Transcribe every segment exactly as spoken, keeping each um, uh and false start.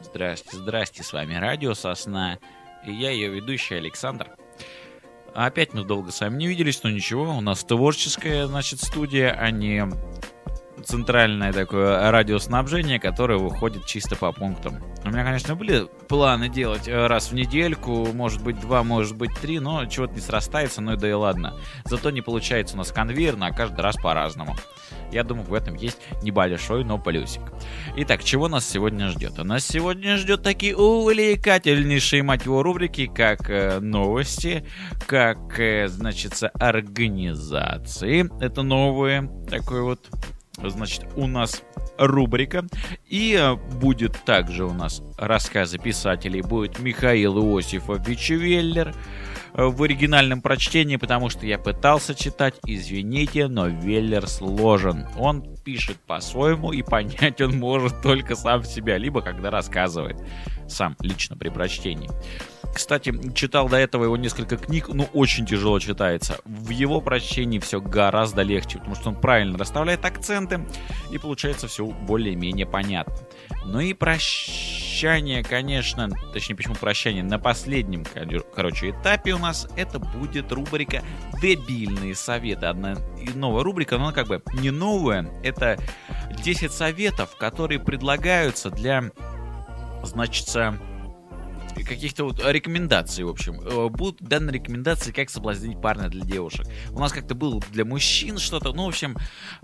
Здрасте, здрасте, с вами Радио Сосна, и я ее ведущий Александр. Опять мы долго с вами не виделись, но ничего, у нас творческая, значит, студия, а не центральное такое радиоснабжение, которое выходит чисто по пунктам. У меня, конечно, были планы делать раз в недельку, может быть два, может быть три, но чего-то не срастается, ну и да и ладно. Зато не получается у нас конвейерно, а каждый раз по-разному. Я думаю, в этом есть небольшой, но плюсик. Итак, чего нас сегодня ждет? У нас сегодня ждет такие увлекательнейшие, мать его, рубрики, как э, новости, как, э, значит, организации. Это новые, такой вот, значит, у нас рубрика. И э, будет также у нас рассказы писателей. Будет Михаил Иосифович Веллер в оригинальном прочтении, потому что я пытался читать, извините, но Веллер сложен. Он пишет по-своему, и понять он может только сам себя, либо когда рассказывает сам, лично при прочтении. Кстати, читал до этого его несколько книг, но очень тяжело читается. В его прочтении все гораздо легче, потому что он правильно расставляет акценты, и получается все более-менее понятно. Ну и прощание, конечно, точнее, почему прощание, на последнем, короче, этапе у нас это будет рубрика «Дебильные советы». Одна новая рубрика, но она как бы не новая, это десять советов, которые предлагаются для, значит, каких-то вот рекомендаций, в общем. Будут данные рекомендации, как соблазнить парня для девушек. У нас как-то было для мужчин что-то, ну, в общем,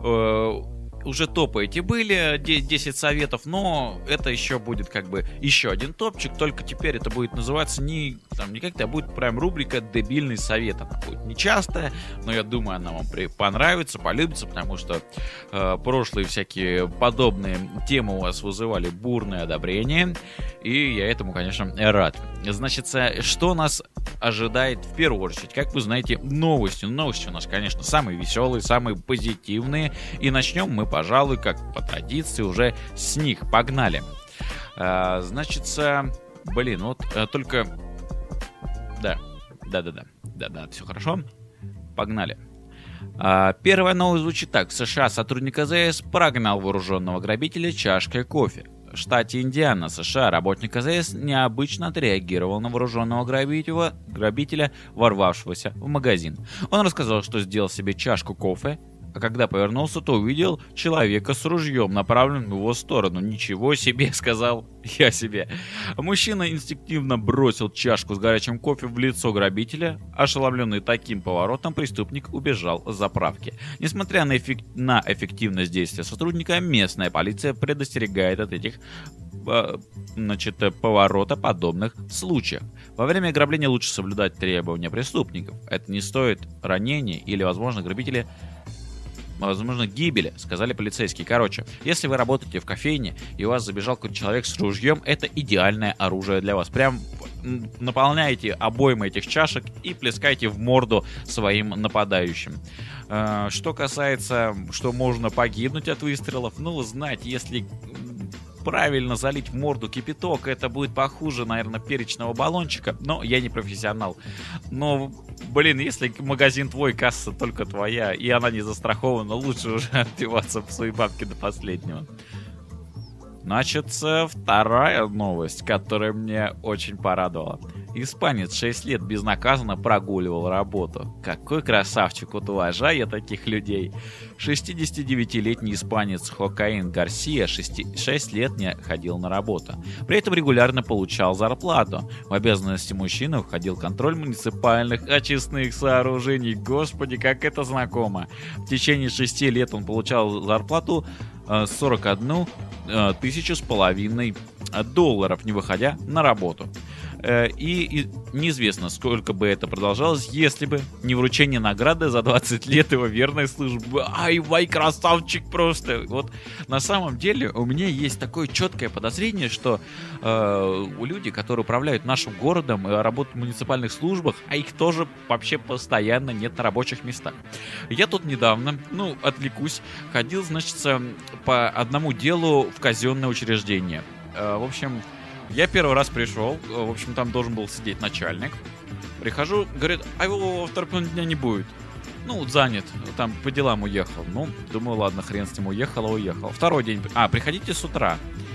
уже топы эти были, десять советов, но это еще будет как бы еще один топчик, только теперь это будет называться не, там, не как-то, а будет прям рубрика «Дебильный совет». Она будет нечастая, но я думаю, она вам понравится, полюбится, потому что э, прошлые всякие подобные темы у вас вызывали бурное одобрение, и я этому, конечно, рад. Значит, что нас ожидает в первую очередь? Как вы знаете, новости. Новости у нас, конечно, самые веселые, самые позитивные, и начнем мы, пожалуй, как по традиции, уже с них. Погнали. А, значит, блин, вот а, только... Да, да-да-да, да-да, все хорошо. Погнали. А, первая новость звучит так. В США сотрудник АЗС прогнал вооруженного грабителя чашкой кофе. В штате Индиана, США, работник АЗС необычно отреагировал на вооруженного грабителя, грабителя, ворвавшегося в магазин. Он рассказал, что сделал себе чашку кофе, а когда повернулся, то увидел человека с ружьем, направленным в его сторону. «Ничего себе», — сказал я себе. Мужчина инстинктивно бросил чашку с горячим кофе в лицо грабителя. Ошеломленный таким поворотом, преступник убежал с заправки. Несмотря на, эффект... на эффективность действия сотрудника, местная полиция предостерегает от этих значит, поворота подобных случаев. Во время ограбления лучше соблюдать требования преступников. Это не стоит ранения или, возможно, грабители возможно, гибели, сказали полицейские. Короче, если вы работаете в кофейне и у вас забежал какой-то человек с ружьем, это идеальное оружие для вас. Прям наполняете обоймы этих чашек и плескайте в морду своим нападающим. Что касается, что можно погибнуть от выстрелов, ну, знаете, если правильно залить в морду кипяток, это будет похуже, наверное, перечного баллончика, но я не профессионал. Но, блин, если магазин твой, касса только твоя, и она не застрахована, лучше уже отбиваться в свои бабки до последнего. Значит, вторая новость, которая мне очень порадовала. Испанец шесть лет безнаказанно прогуливал работу. Какой красавчик, вот уважаю я таких людей. шестидесятидевятилетний испанец Хокаин Гарсия шесть лет не ходил на работу. При этом регулярно получал зарплату. В обязанности мужчины входил контроль муниципальных очистных сооружений. Господи, как это знакомо. В течение шести лет он получал зарплату сорок одну тысячу с половиной долларов, не выходя на работу. И, и неизвестно, сколько бы это продолжалось, если бы не вручение награды за двадцать лет его верной службы. Ай, вай, красавчик просто. Вот на самом деле у меня есть такое четкое подозрение, что э, люди, которые управляют нашим городом, работают в муниципальных службах, а их тоже вообще постоянно нет на рабочих местах. Я тут недавно, ну, отвлекусь, ходил, значит, по одному делу в казенное учреждение. Э, в общем... Я первый раз пришел, в общем, там должен был сидеть начальник. Прихожу, говорит, а его во второй половине дня не будет. Ну, занят, там по делам уехал. Ну, думаю, ладно, хрен с ним, уехал, а уехал. Второй день, а, приходите с утра.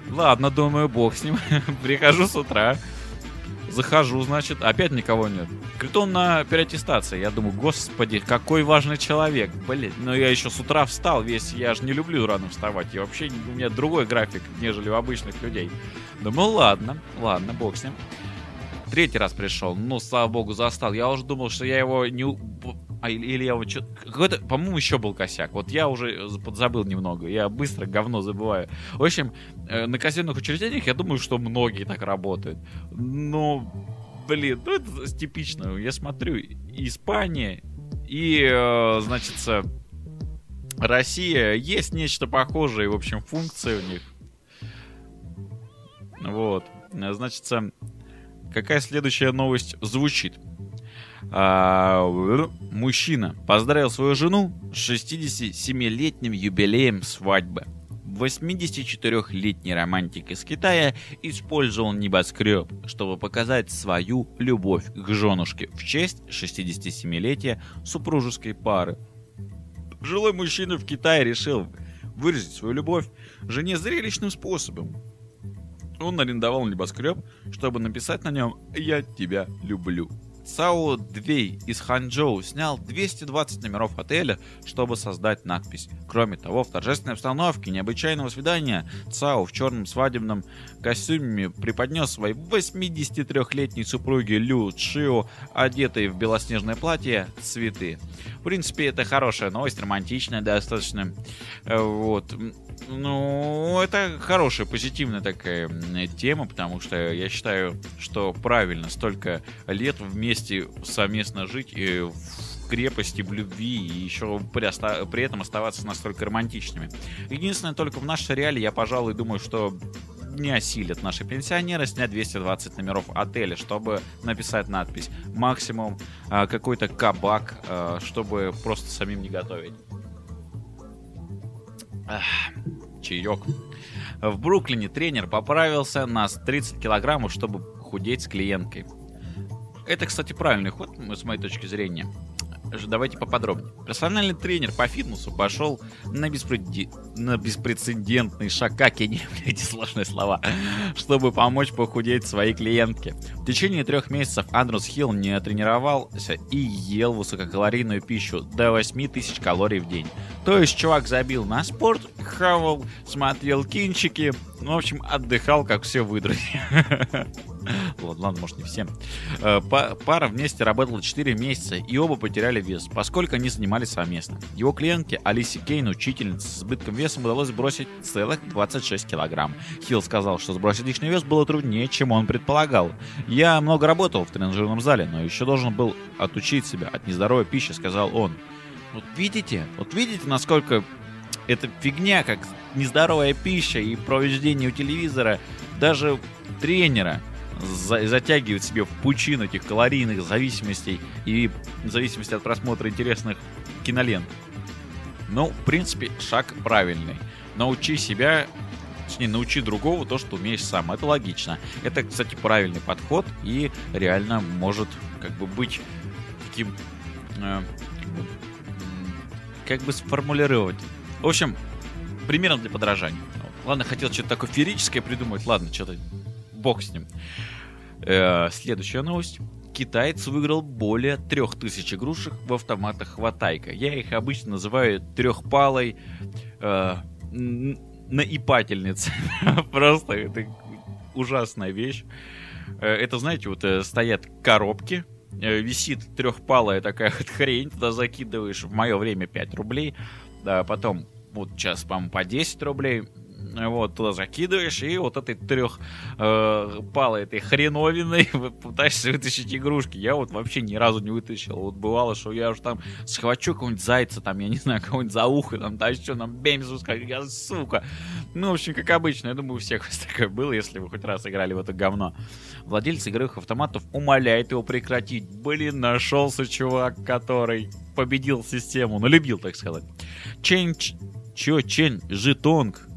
Ладно, думаю, бог с ним. Прихожу с утра. Захожу, значит, опять никого нет. Говорит, он на переаттестации. Я думаю, господи, какой важный человек. Блин, но я еще с утра встал весь. Я же не люблю рано вставать. И вообще у меня другой график, нежели у обычных людей. Думаю, ладно, ладно, бог с ним. Третий раз пришел. Ну, слава богу, застал. Я уже думал, что я его не... А, или, или я его что-то... Какой-то, по-моему, еще был косяк. Вот я уже подзабыл немного. Я быстро говно забываю. В общем, э, на казенных учреждениях я думаю, что многие так работают. Но, блин, ну это типично. Я смотрю, Испания и, э, значит, Россия. Есть нечто похожее, в общем, функции у них. Вот. Значит, какая следующая новость звучит? А, мужчина поздравил свою жену с шестидесятисемилетним юбилеем свадьбы. восьмидесятичетырёхлетний романтик из Китая использовал небоскреб, чтобы показать свою любовь к женушке в честь шестидесятисемилетия супружеской пары. Пожилой мужчина в Китае решил выразить свою любовь жене зрелищным способом. Он арендовал небоскреб, чтобы написать на нем «Я тебя люблю». Цао Двей из Ханчжоу снял двести двадцать номеров отеля, чтобы создать надпись. Кроме того, в торжественной обстановке необычайного свидания Цао в черном свадебном костюме преподнес своей восьмидесятитрёхлетней супруге Лю Чжио, одетой в белоснежное платье, цветы. В принципе, это хорошая новость, романтичная достаточно. Вот. Ну, это хорошая, позитивная такая тема, потому что я считаю, что правильно столько лет вместе совместно жить и в крепости, в любви, и еще при, оста- при этом оставаться настолько романтичными. Единственное, только в нашей реалии я, пожалуй, думаю, что не осилят наши пенсионеры снять двести двадцать номеров отеля, чтобы написать надпись. Максимум а, какой-то кабак, а, чтобы просто самим не готовить. Ах, чаек. В Бруклине тренер поправился на тридцать килограммов, чтобы худеть с клиенткой. Это, кстати, правильный ход, с моей точки зрения. Давайте поподробнее. Профессиональный тренер по фитнесу пошел на, беспреди... на беспрецедентный шаг, как я не люблю эти сложные слова, чтобы помочь похудеть своей клиентке. В течение трех месяцев Андрюс Хилл не тренировался и ел высококалорийную пищу до восемь тысяч калорий в день. То есть чувак забил на спорт, хавал, смотрел кинчики, ну, в общем, отдыхал, как все выдруги. Ладно, ладно, может, не всем. Пара вместе работала четыре месяца, и оба потеряли вес, поскольку они занимались совместно. Его клиентке Алисе Кейн, учительнице с избытком веса, удалось сбросить целых двадцать шесть килограмм. Хилл сказал, что сбросить лишний вес было труднее, чем он предполагал. «Я много работал в тренажерном зале, но еще должен был отучить себя от нездоровой пищи», — сказал он. Вот видите, вот видите, насколько эта фигня, как нездоровая пища и проведение у телевизора, даже тренера за- затягивает себе в пучину этих калорийных зависимостей и в зависимости от просмотра интересных кинолент. Ну, в принципе, шаг правильный. Научи себя, точнее, научи другого то, что умеешь сам. Это логично. Это, кстати, правильный подход и реально может как бы быть таким... Э, как бы, как бы сформулировать. В общем, примерно для подражания. Ладно, хотел что-то такое феерическое придумать. Ладно, что-то бог с ним. Э, следующая новость. Китаец выиграл более трех тысяч игрушек в автоматах хватайка. Я их обычно называю трехпалой э, наипательницей. Просто это ужасная вещь. Это, знаете, вот стоят коробки, висит трехпалая такая вот хрень, туда закидываешь, в мое время пять рублей, да, потом вот сейчас, по-моему, по десять рублей, вот, туда закидываешь, и вот этой трехпалой э, этой хреновиной пытаешься вытащить игрушки. Я вот вообще ни разу не вытащил. Вот бывало, что я уже там схвачу какого-нибудь зайца, там, я не знаю, кого-нибудь за ухо, там, да что, там, бемзу, я, сука. Ну, в общем, как обычно, я думаю, у всех такое было, если вы хоть раз играли в это говно. Владелец игровых автоматов умоляет его прекратить. Блин, нашелся чувак, который победил систему, ну, любил, так сказать. Чен... Чё, Чен Житонг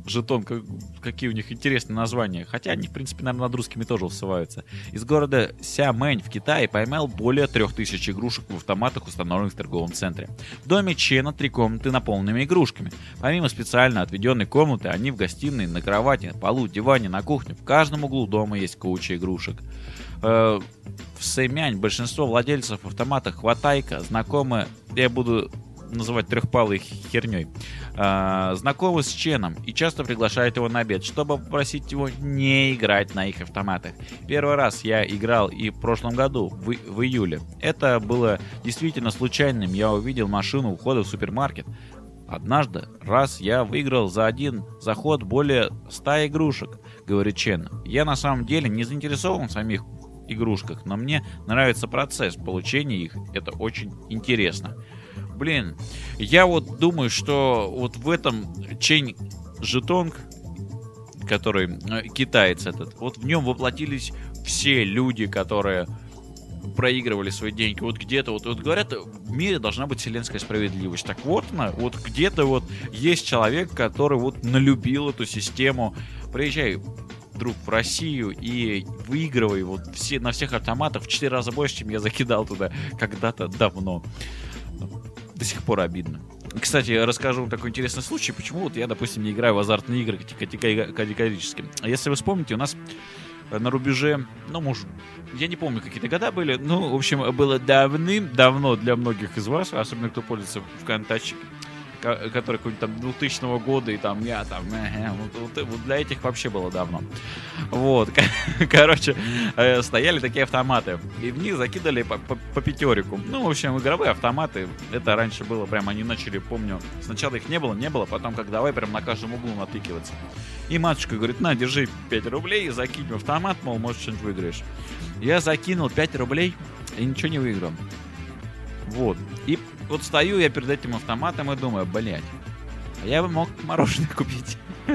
жетон, как, какие у них интересные названия. Хотя они, в принципе, наверное, над русскими тоже усываются. Из города Сямэнь в Китае поймал более трех тысяч игрушек в автоматах, установленных в торговом центре. В доме Чена три комнаты, наполненными игрушками. Помимо специально отведенной комнаты, они в гостиной, на кровати, на полу, диване, на кухне. В каждом углу дома есть куча игрушек. Э, в Сэмянь большинство владельцев автомата Хватайка знакомы, я буду называть трехпалой херней, э, знакомы с Ченом и часто приглашают его на обед, чтобы попросить его не играть на их автоматах. Первый раз я играл и в прошлом году, в, в июле. Это было действительно случайным. Я увидел машину у входа в супермаркет. Однажды раз я выиграл за один заход более ста игрушек, говорит Чен. Я на самом деле не заинтересован в самих игрушках, но мне нравится процесс получения их. Это очень интересно. Блин, я вот думаю, что вот в этом Чен Жетонг, который э, китаец этот, вот в нем воплотились все люди, которые проигрывали свои деньги. Вот где-то, вот, вот говорят, в мире должна быть вселенская справедливость. Так вот она, вот где-то вот есть человек, который вот налюбил эту систему. Приезжай, друг, в Россию и выигрывай вот все, на всех автоматах в четыре раза больше, чем я закидал туда когда-то давно. До сих пор обидно. Кстати, я расскажу вам такой интересный случай, почему вот я, допустим, не играю в азартные игры категорически. Если вы вспомните, у нас на рубеже, ну, может, я не помню, какие-то года были, ну, в общем, было давным-давно для многих из вас, особенно кто пользуется ВКонтаче, который какой-нибудь там двухтысячного года, и там я там, э, вот, вот, вот для этих вообще было давно. Вот, короче, э, стояли такие автоматы, и в них закидали по, по, по пятерику. Ну, в общем, игровые автоматы, это раньше было, прям они начали, помню, сначала их не было, не было, потом как давай прям на каждом углу натыкиваться. И матушка говорит, на, держи пять рублей, закинь в автомат, мол, может, что-нибудь выиграешь. Я закинул пять рублей и ничего не выиграл. Вот, и вот стою я перед этим автоматом и думаю, блять, а я бы мог мороженое купить.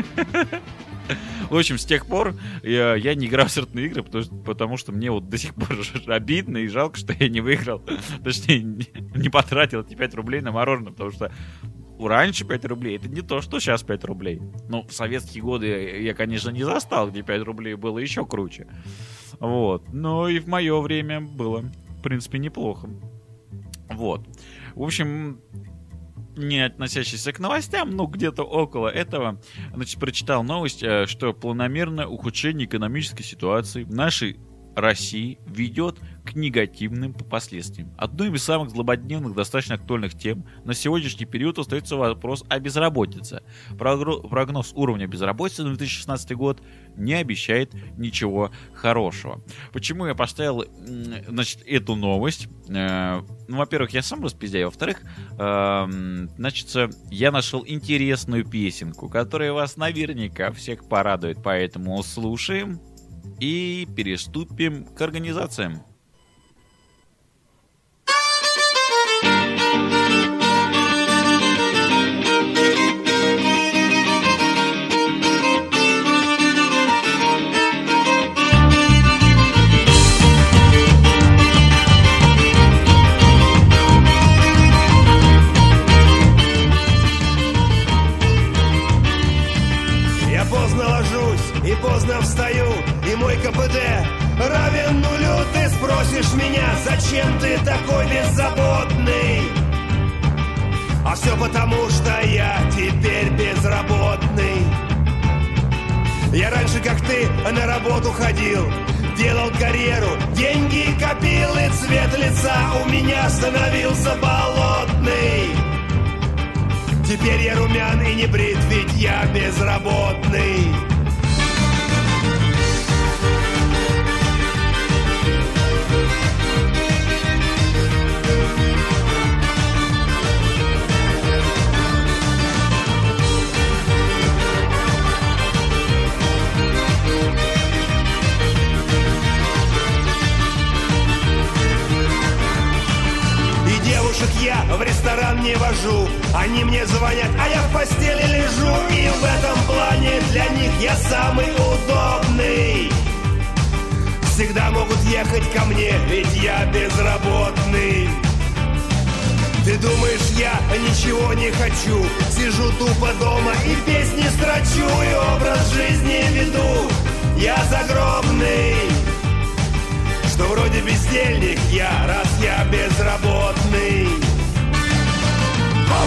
В общем, с тех пор я, я не играл в азартные игры, потому, потому что мне вот до сих пор обидно и жалко, что я не выиграл. Точнее, не, не потратил эти пять рублей на мороженое, потому что раньше пять рублей это не то, что сейчас пять рублей. Ну, в советские годы я, я, конечно, не застал, где пять рублей было еще круче. Вот. Но и в мое время было, в принципе, неплохо. Вот. В общем, не относящийся к новостям, но где-то около этого, значит, прочитал новость, что планомерное ухудшение экономической ситуации в нашей России ведет к негативным последствиям. Одной из самых злободневных, достаточно актуальных тем на сегодняшний период остается вопрос о безработице. Прогноз уровня безработицы на две тысячи шестнадцатый год не обещает ничего хорошего. Почему я поставил, значит, эту новость? Ну, во-первых, я сам распиздяю, во-вторых, значит, я нашел интересную песенку, которая вас наверняка всех порадует, поэтому слушаем и переступим к организациям. Я поздно ложусь и поздно встаю, и мой КПД равен нулю. Ты спросишь меня, зачем ты такой беззаботный? А все потому, что я теперь безработный. Я раньше, как ты, на работу ходил, делал карьеру, деньги копил, и цвет лица у меня становился болотный. Теперь я румян и не брит, ведь я безработный. Я в ресторан не вожу, они мне звонят, а я в постели лежу. И в этом плане для них я самый удобный. Всегда могут ехать ко мне, ведь я безработный. Ты думаешь, я ничего не хочу? Сижу тупо дома и песни строчу, и образ жизни веду я загробный, что вроде бездельник я, раз я безработный. Хоп!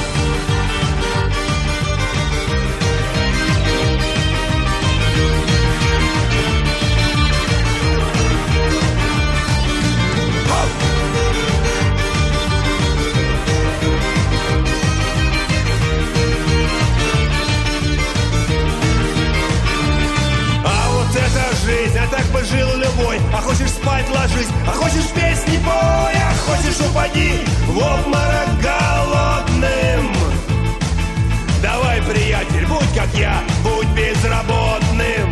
Жизнь, а так бы жил любой. А хочешь спать, ложись, а хочешь песни пой, а хочешь упади в обморок голодным. Давай, приятель, будь как я, будь безработным.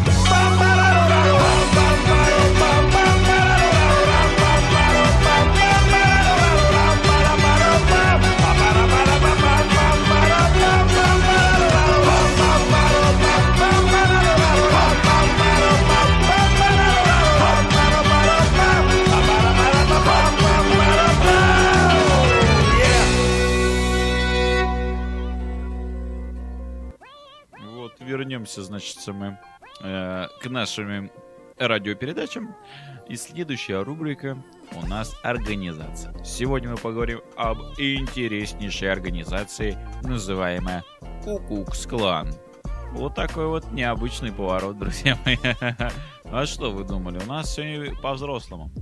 Вернемся, значит, мы э, к нашим радиопередачам. И следующая рубрика у нас организация. Сегодня мы поговорим об интереснейшей организации, называемая Ку-Клукс-Клан. Вот такой вот необычный поворот, друзья мои. А что вы думали? У нас сегодня по-взрослому.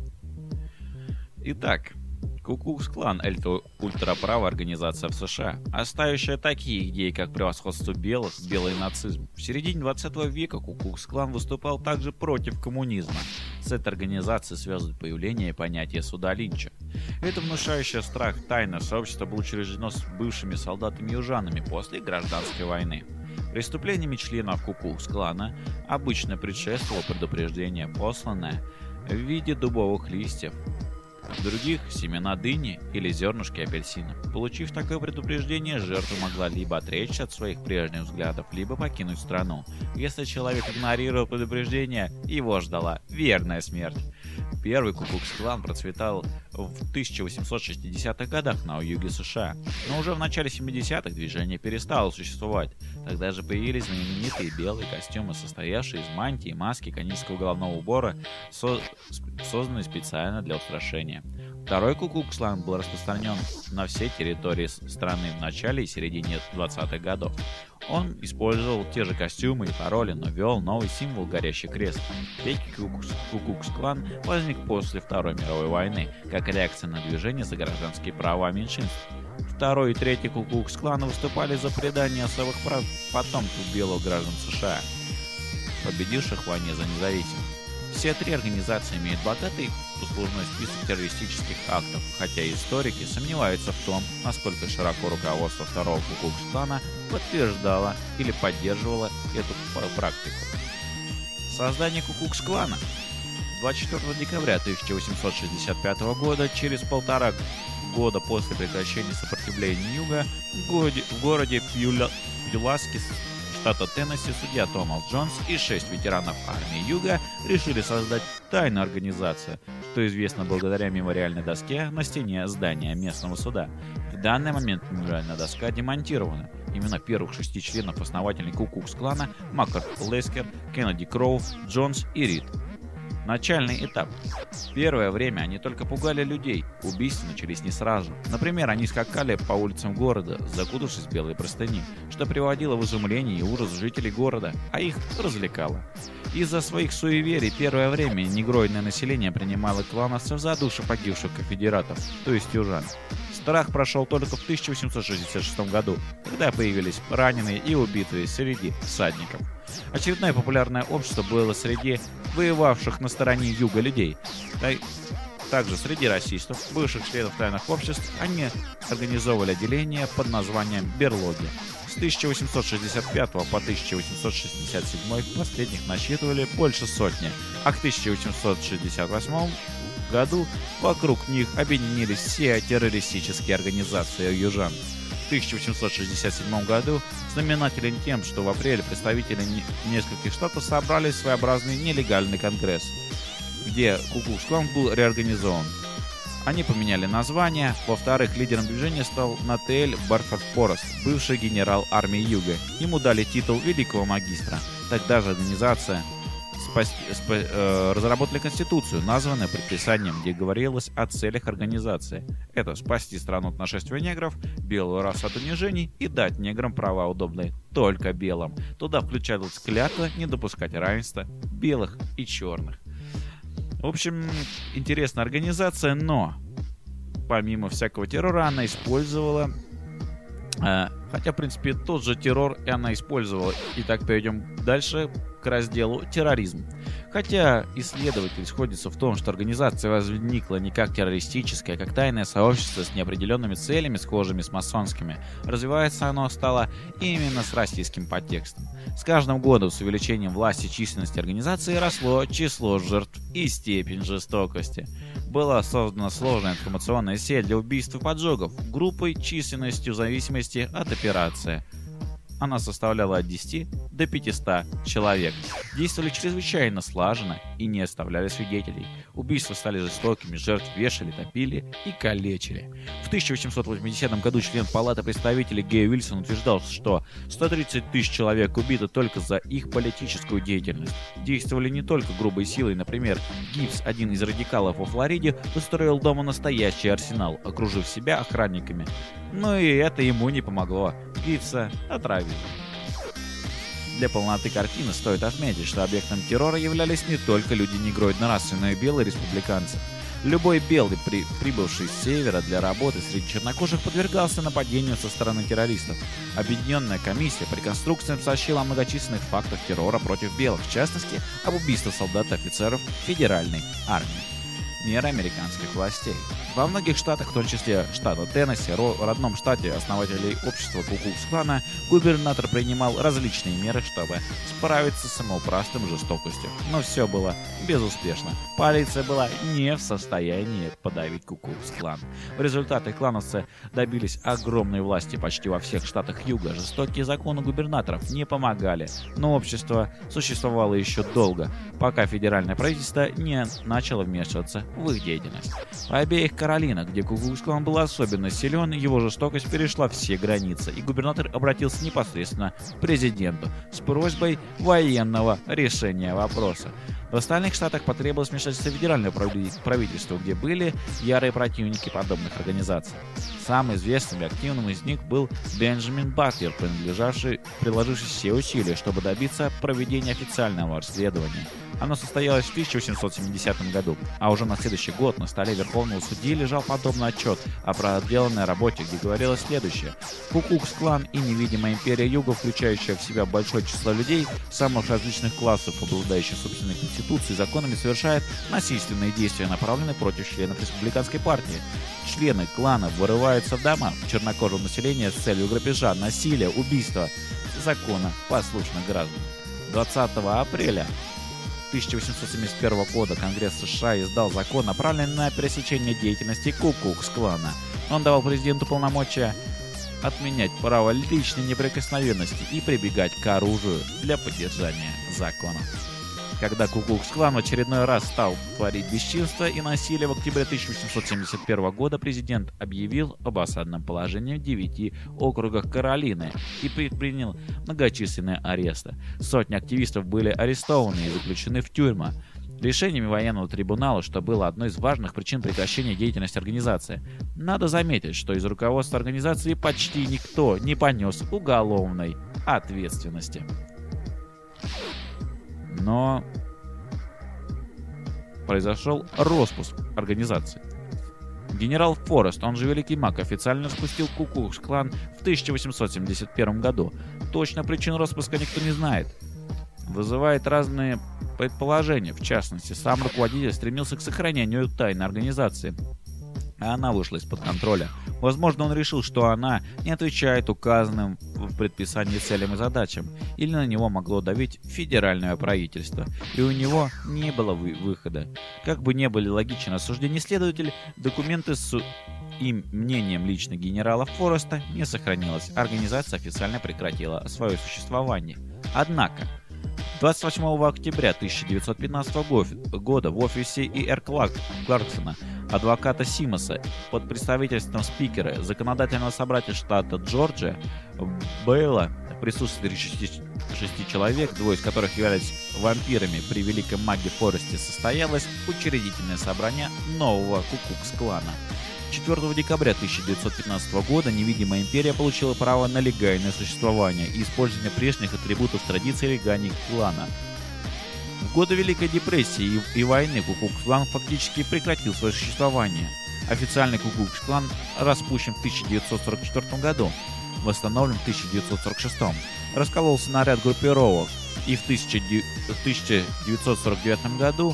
Итак, Ку-Клукс-Клан — это ультраправая организация в США, оставившая такие идеи, как превосходство белых, белый нацизм. В середине двадцатого века Ку-Клукс-Клан выступал также против коммунизма. С этой организацией связывают появление понятия суда Линча. Это внушающее страх тайное сообщество было учреждено с бывшими солдатами-южанами после гражданской войны. Преступлениями членов Ку-Клукс-Клана обычно предшествовало предупреждение, посланное в виде дубовых листьев, других — семена дыни или зернышки апельсина. Получив такое предупреждение, жертва могла либо отречься от своих прежних взглядов, либо покинуть страну. Если человек игнорировал предупреждение, его ждала верная смерть. Первый Ку-Клукс-Клан процветал в тысяча восемьсот шестидесятых годах на юге США, но уже в начале семидесятых движение перестало существовать. Тогда же появились знаменитые белые костюмы, состоявшие из мантии, маски, конического головного убора, со... созданные специально для устрашения. Второй Ку-Клукс-Клан был распространен на всей территории страны в начале и середине двадцатых годов. Он использовал те же костюмы и пароли, но ввел новый символ — горящий крест. Третий Ку-Клукс-Клан возник после Второй мировой войны, как реакция на движение за гражданские права меньшинств. Второй и третий Ку-Клукс-Кланы выступали за придание особых прав потомков белых граждан США, победивших в войне за независимость. Все три организации имеют богатый послужной список террористических актов, хотя историки сомневаются в том, насколько широко руководство второго Ку-Клукс-Клана подтверждало или поддерживало эту практику. Создание Ку-Клукс-Клана. двадцать четвёртого декабря тысяча восемьсот шестьдесят пятого года, через полтора года после прекращения сопротивления Юга, в городе, в городе Пьюла, Пьюласки, штата Теннесси, судья Томас Джонс и шесть ветеранов армии Юга решили создать тайную организацию, что известно благодаря мемориальной доске на стене здания местного суда. В данный момент мемориальная доска демонтирована. Имена первых шести членов основателей Ку-Клукс-Клана — Маккарт Лескер, Кеннеди Кроу, Джонс и Рид. Начальный этап. Первое время они только пугали людей. Убийства начались не сразу. Например, они скакали по улицам города, закутавшись в белые простыни, что приводило в изумление и ужас жителей города, а их развлекало. Из-за своих суеверий первое время негроидное население принимало клановцев за души погибших конфедератов, то есть южан. Страх прошел только в тысяча восемьсот шестьдесят шестом году, когда появились раненые и убитые среди всадников. Очередное популярное общество было среди воевавших на стороне юга людей. Также среди расистов, бывших членов тайных обществ, они организовывали отделение под названием «Берлоги». С тысяча восемьсот шестьдесят пятого по тысяча восемьсот шестьдесят седьмой последних насчитывали больше сотни, а к тысяча восемьсот шестьдесят восьмому году вокруг них объединились все террористические организации южан. В тысяча восемьсот шестьдесят седьмом году знаменателен тем, что в апреле представители нескольких штатов собрали своеобразный нелегальный конгресс, где Ку-Клукс-Клан был реорганизован. Они поменяли название. Во-вторых, лидером движения стал Натаэль Барфорд Форест, бывший генерал армии Юга. Ему дали титул великого магистра. Тогда же организация спас... спа... э, разработали конституцию, названную предписанием, где говорилось о целях организации. Это спасти страну от нашествия негров, белую расу от унижений и дать неграм права, удобные только белым. Туда включалась клятва не допускать равенства белых и черных. В общем, интересная организация, но помимо всякого террора она использовала, э, хотя в принципе тот же террор и она использовала. Итак, перейдем дальше к разделу терроризм. Хотя исследователь сходится в том, что организация возникла не как террористическая, а как тайное сообщество с неопределенными целями, схожими с масонскими, развивается оно стало именно с российским подтекстом. С каждым годом с увеличением власти и численности организации росло число жертв и степень жестокости. Была создана сложная информационная сеть для убийств и поджогов, группой численностью в зависимости от операции. Она составляла от десяти до пятисот человек. Действовали чрезвычайно слаженно и не оставляли свидетелей. Убийства стали жестокими, жертв вешали, топили и калечили. В тысяча восемьсот восьмидесятом году член Палаты представителей Гей Уилсон утверждал, что сто тридцать тысяч человек убито только за их политическую деятельность. Действовали не только грубой силой, например, Гибс, один из радикалов во Флориде, устроил дома настоящий арсенал, окружив себя охранниками. Но и это ему не помогло. Гибса отравили. Для полноты картины стоит отметить, что объектом террора являлись не только люди негроидной расы, но и белые республиканцы. Любой белый, при, прибывший с севера для работы среди чернокожих, подвергался нападению со стороны террористов. Объединенная комиссия по реконструкциям сообщила о многочисленных фактах террора против белых, в частности, об убийстве солдат и офицеров федеральной армии. Меры американских властей. Во многих штатах, в том числе штата Теннесси, родном штате основателей общества Ку-Клукс-Клана, губернатор принимал различные меры, чтобы справиться с самоуправством и жестокостью. Но все было безуспешно. Полиция была не в состоянии подавить Ку-Клукс-Клан. В результате клановцы добились огромной власти почти во всех штатах Юга. Жестокие законы губернаторов не помогали, но общество существовало еще долго, пока федеральное правительство не начало вмешиваться в их деятельность. В обеих Каролинах, где Ку-Клукс-Клан был особенно силен, его жестокость перешла все границы, и губернатор обратился непосредственно к президенту с просьбой военного решения вопроса. В остальных штатах потребовалось вмешательство федерального правительства, где были ярые противники подобных организаций. Самым известным и активным из них был Бенджамин Батлер, приложивший все усилия, чтобы добиться проведения официального расследования. Оно состоялось в тысяча восемьсот семидесятом году, а уже на следующий год на столе Верховного судьи лежал подобный отчет о проделанной работе, где говорилось следующее. Ку-Клукс-Клан и невидимая империя Юга, включающая в себя большое число людей самых различных классов, обладающих собственной конституцией и законами, совершает насильственные действия, направленные против членов республиканской партии. Члены клана вырываются в дома чернокожего населения с целью грабежа, насилия, убийства закона послушных граждан. двадцатого апреля тысяча восемьсот семьдесят первого года Конгресс США издал закон, направленный на пресечение деятельности Ку-Клукс-Клана. Он давал президенту полномочия отменять право личной неприкосновенности и прибегать к оружию для поддержания закона. Когда Ку-Клукс-Клан в очередной раз стал творить бесчинство и насилие, в октябре тысяча восемьсот семьдесят первого года президент объявил об осадном положении в девяти округах Каролины и предпринял многочисленные аресты. Сотни активистов были арестованы и заключены в тюрьмы решениями военного трибунала, что было одной из важных причин прекращения деятельности организации. Надо заметить, что из руководства организации почти никто не понес уголовной ответственности. Но произошел распуск организации. Генерал Форест, он же Великий Маг, официально распустил Ку-Клукс-Клан в тысяча восемьсот семьдесят первом году. Точно причину распуска никто не знает. Вызывает разные предположения. В частности, сам руководитель стремился к сохранению тайны организации, а она вышла из-под контроля. Возможно, он решил, что она не отвечает указанным в предписании целям и задачам, или на него могло давить федеральное правительство, и у него не было вы- выхода. Как бы ни были логичны рассуждения следователей, документы с и мнением лично генерала Фореста не сохранилось. Организация официально прекратила свое существование. Однако, двадцать восьмого октября тысяча девятьсот пятнадцатого года в офисе И Р Кларксона адвоката Симмоса, под представительством спикера законодательного собрания штата Джорджия Бейла в присутствии шести, шести человек, двое из которых являлись вампирами при великом маге Форесте, состоялось учредительное собрание нового Ку-Клукс-клана. четвёртого декабря тысяча девятьсот пятнадцатого года невидимая империя получила право на легальное существование и использование прежних атрибутов традиций легальных клана. В годы Великой депрессии и, и войны Ку-Клукс-клан фактически прекратил свое существование. Официальный Ку-Клукс-клан распущен в тысяча девятьсот сорок четвёртом году, восстановлен в тысяча девятьсот сорок шестом, раскололся на ряд группировок и в тысяча девятьсот сорок девятом году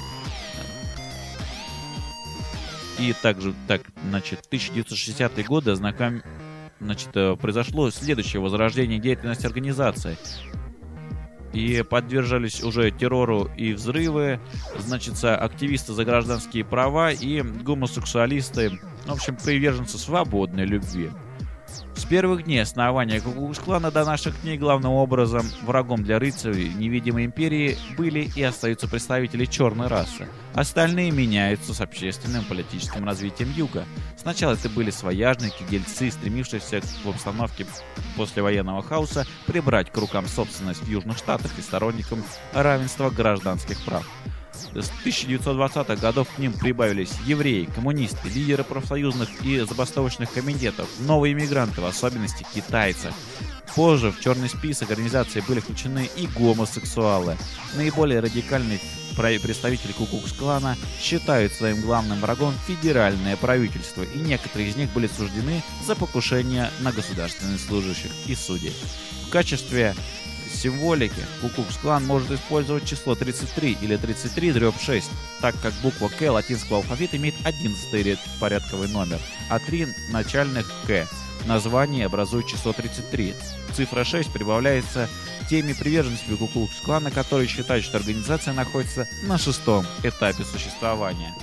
и также так, значит, в тысяча девятьсот шестидесятые годы ознаком... значит, произошло следующее возрождение деятельности организации. И подвержались уже террору и взрывы, значит, активисты за гражданские права и гомосексуалисты, в общем, приверженцы свободной любви. С первых дней основания Ку-Клукс-клана до наших дней главным образом врагом для рыцарей невидимой империи были и остаются представители черной расы. Остальные меняются с общественным и политическим развитием Юга. Сначала это были свояжники, дельцы, стремившиеся в обстановке послевоенного хаоса прибрать к рукам собственность в Южных Штатах и сторонникам равенства гражданских прав. С тысяча девятьсот двадцатых годов к ним прибавились евреи, коммунисты, лидеры профсоюзных и забастовочных комитетов, новые иммигранты, в особенности китайцы. Позже в черный список организации были включены и гомосексуалы. Наиболее радикальные представители Ку-Клукс-клана считают своим главным врагом федеральное правительство, и некоторые из них были осуждены за покушение на государственных служащих и судей. В качестве символики Ку-Клукс-клан может использовать число тридцать три или тридцать три дробь шесть, так как буква К латинского алфавита имеет одиннадцатый порядковый номер, а три начальных К. Название образует число тридцать три. Цифра шесть прибавляется теми приверженцами Ку-Клукс-клана, которые считают, что организация находится на шестом этапе существования.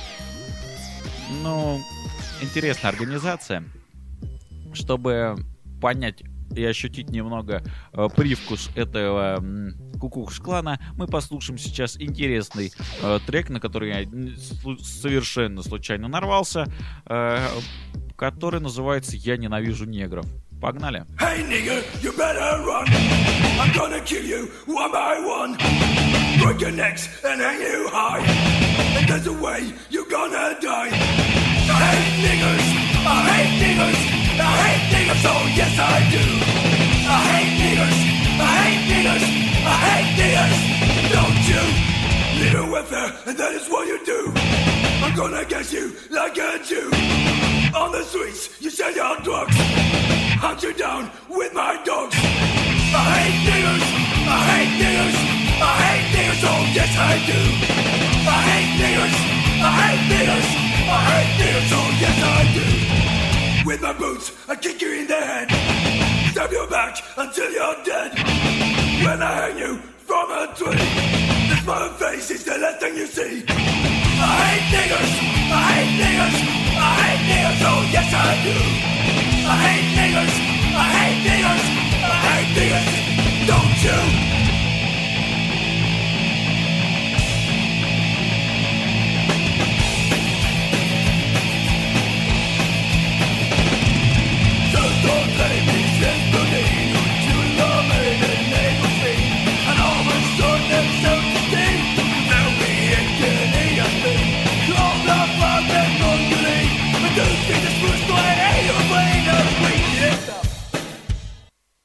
Ну, интересная организация. Чтобы понять и ощутить немного э, привкус этого э, Ку-Клукс-клана, мы послушаем сейчас интересный э, трек, на который я слу- совершенно случайно нарвался, э, который называется «Я ненавижу негров». Погнали! Hey nigger, you better run. I'm gonna kill you one by one. Break your necks and hang you high. And there's a way you're gonna die. I hate niggers, I hate niggers, I hate niggers, oh yes I do. I hate niggers, I hate niggers, I hate niggers. Don't you live in welfare, and that is what you do. I'm gonna get you like a Jew. On the streets, you sell your drugs. Hunt you down with my dogs. I hate niggers, I hate niggers, I hate niggers, oh yes I do. I hate niggers, I hate niggers, I hate niggers, oh yes I do. With my boots, I kick you in the head. Stab your back until you're dead. When I hang you from a tree, this smile face is the last thing you see. I hate niggers, I hate niggers, I hate niggers, oh yes I do. I hate niggers,